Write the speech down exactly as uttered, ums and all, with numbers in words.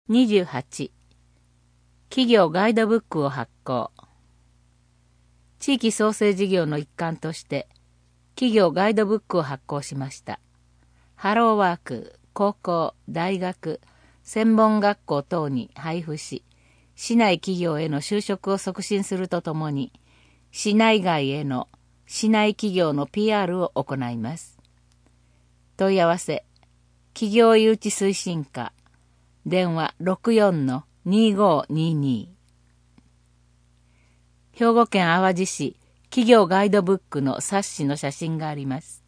にじゅうはち、企業ガイドブックを発行。地域創生事業の一環として、企業ガイドブックを発行しました。ハローワーク、高校、大学、専門学校等に配布し、市内企業への就職を促進するとともに、市内外への市内企業の ピーアール を行います。問い合わせ、企業誘致推進課、電話 ろくよんのにごーにーにー。兵庫県淡路市企業ガイドブックの冊子の写真があります。